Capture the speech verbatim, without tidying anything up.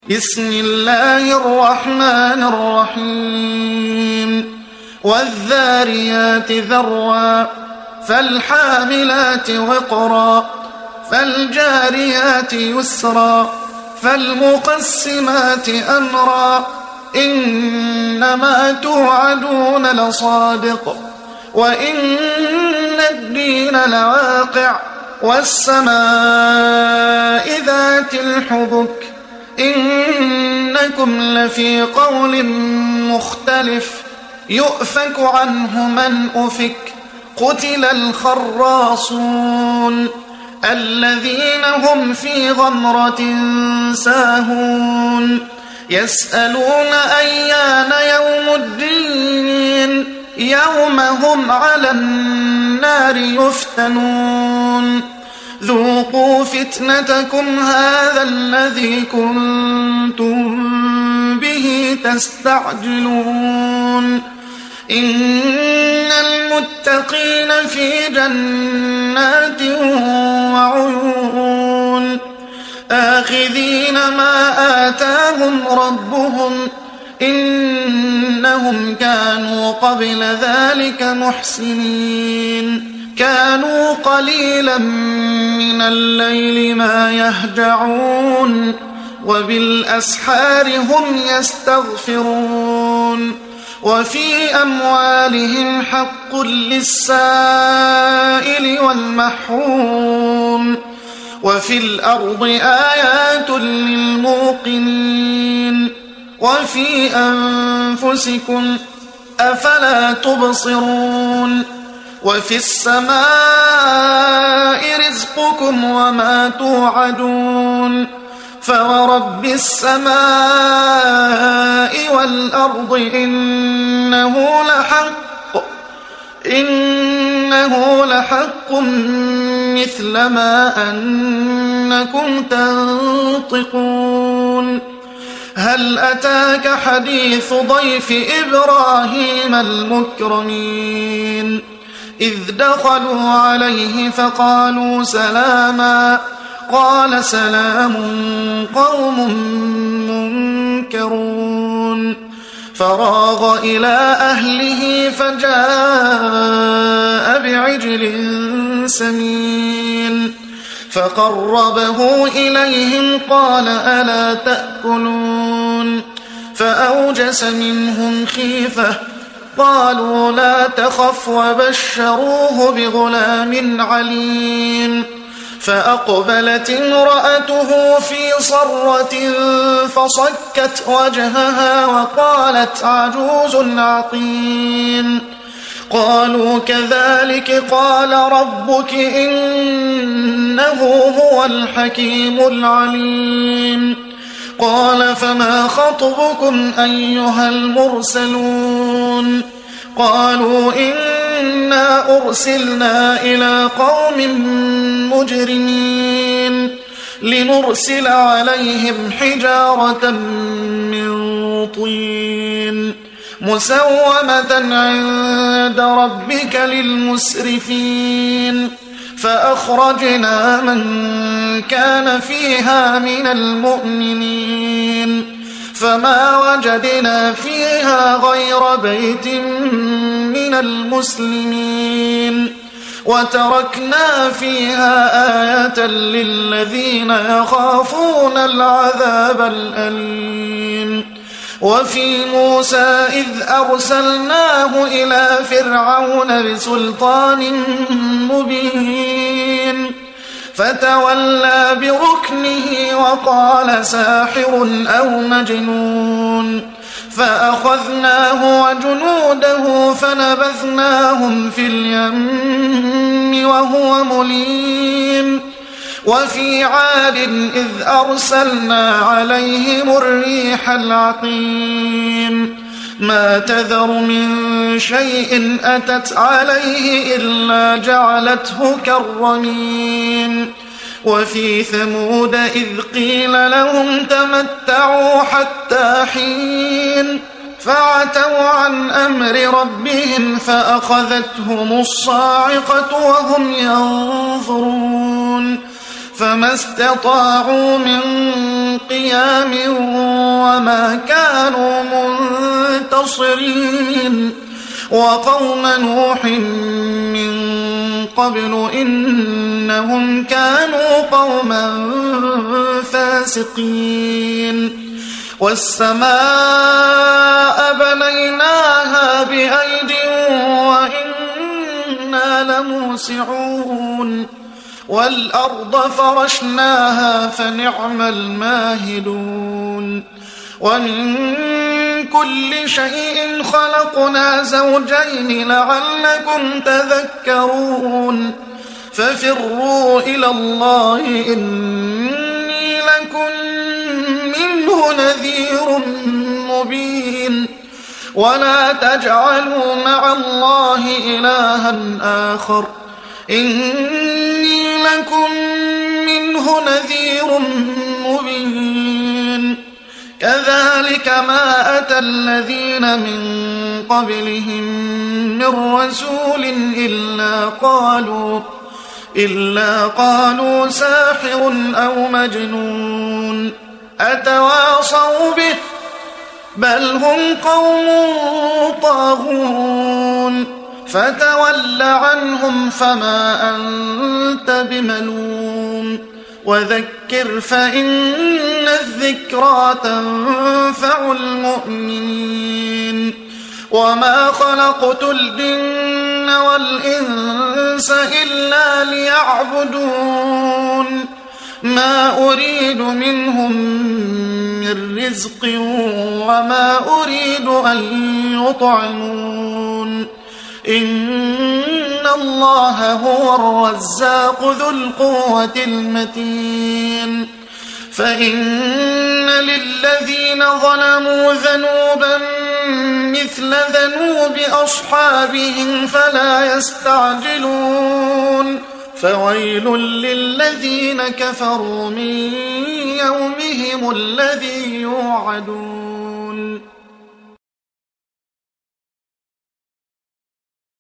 بسم الله الرحمن الرحيم والذاريات ذروا فالحاملات وقرا فالجاريات يسرا فالمقسمات أمرا إنما توعدون لصادق وإن الدين لواقع والسماء ذات الحبك إنكم لفي قول مختلف يؤفك عنه من أفك قتل الخراصون الذين هم في غمرة ساهون يسألون أيان يوم الدين يوم هم على النار يفتنون ذوقوا فتنتكم هذا الذي كنتم به تستعجلون إن المتقين في جنات وعيون آخذين ما آتاهم ربهم إنهم كانوا قبل ذلك محسنين كانوا قليلا من الليل ما يهجعون وبالأسحار هم يستغفرون وفي أموالهم حق للسائل والمحروم وفي الأرض آيات للموقنين وفي أنفسكم أفلا تبصرون وفي السماء رزقكم وما توعدون فورب السماء والأرض إنه لحق إنه لحق مثل ما أنكم تنطقون هل أتاك حديث ضيف إبراهيم المكرمين إذ دخلوا عليه فقالوا سلاما قال سلام قوم منكرون فراغ إلى أهله فجاء بعجل سمين فقربه إليهم قال ألا تأكلون فأوجس منهم خيفة قالوا لا تخف وبشروه بغلام عليم فأقبلت امرأته في صرة فصكت وجهها وقالت عجوز عقيم قالوا كذلك قال ربك إنه هو الحكيم العليم قال فما خطبكم أيها المرسلون قالوا إنا أرسلنا إلى قوم مجرمين لنرسل عليهم حجارة من طين مسومة عند ربك للمسرفين فأخرجنا من كان فيها من المؤمنين فما وجدنا فيها غير بيت من المسلمين وتركنا فيها آية للذين يخافون العذاب الأليم وفي موسى إذ أرسلناه إلى فرعون بسلطان مبين فتولى بركنه وقال ساحر أو مجنون فأخذناه وجنوده فنبذناهم في اليم وهو مليم وفي عاد إذ أرسلنا عليهم الريح العقيم ما تذر من شيء أتت عليه إلا جعلته كالرميم وفي ثمود إذ قيل لهم تمتعوا حتى حين فعتوا عن أمر ربهم فأخذتهم الصاعقة وهم ينظرون فما استطاعوا من قيام وما كانوا منتصرين وقوم نوح من قبل إنهم كانوا قوما فاسقين والسماء بنيناها بأيد وإنا لموسعون والأرض فرشناها فنعم الماهدون ومن كل شيء خلقنا زوجين لعلكم تذكرون ففروا إلى الله إني لكم منه نذير مبين ولا تجعلوا مع الله إلها آخر إني لكم منه نذير مبين كذلك ما أتى الذين من قبلهم من رسول إلا قالوا إلا قالوا ساحر أو مجنون أتواصوا به بل هم قوم طاغون فتول عنهم فما أنت بملوم وذكر فإن الذكرى تنفع المؤمنين وما خلقت الجن والإنس إلا ليعبدون ما أريد منهم من رزق وما أريد أن يطعمون إن الله هو الرزاق ذو القوة المتين فإن للذين ظلموا ذنوبا مثل ذنوب أصحابهم فلا يستعجلون فويل للذين كفروا من يومهم الذي يوعدون.